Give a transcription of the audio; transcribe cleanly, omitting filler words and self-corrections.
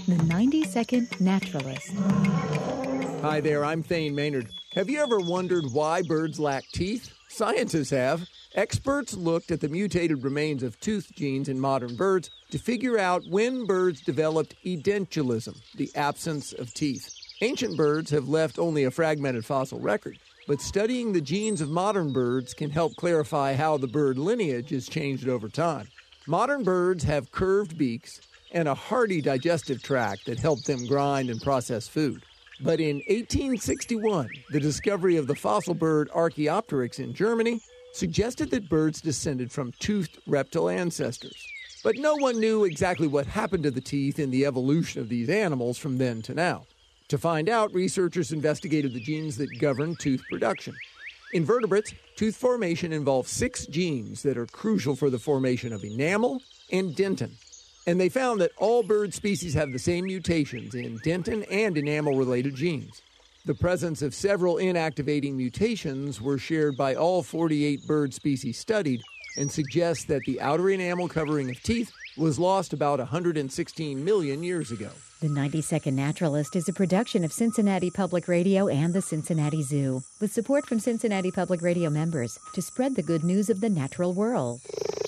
The 90-Second Naturalist. Hi there, I'm Thane Maynard. Have you ever wondered why birds lack teeth? Scientists have. Experts looked at the mutated remains of tooth genes in modern birds to figure out when birds developed edentulism, the absence of teeth. Ancient birds have left only a fragmented fossil record, but studying the genes of modern birds can help clarify how the bird lineage has changed over time. Modern birds have curved beaks and a hardy digestive tract that help them grind and process food. But in 1861, the discovery of the fossil bird Archaeopteryx in Germany suggested that birds descended from toothed reptile ancestors. But no one knew exactly what happened to the teeth in the evolution of these animals from then to now. To find out, researchers investigated the genes that govern tooth production. In vertebrates, tooth formation involves 6 genes that are crucial for the formation of enamel and dentin. And they found that all bird species have the same mutations in dentin and enamel-related genes. The presence of several inactivating mutations were shared by all 48 bird species studied and suggests that the outer enamel covering of teeth was lost about 116 million years ago. The 90-Second Naturalist is a production of Cincinnati Public Radio and the Cincinnati Zoo, with support from Cincinnati Public Radio members to spread the good news of the natural world.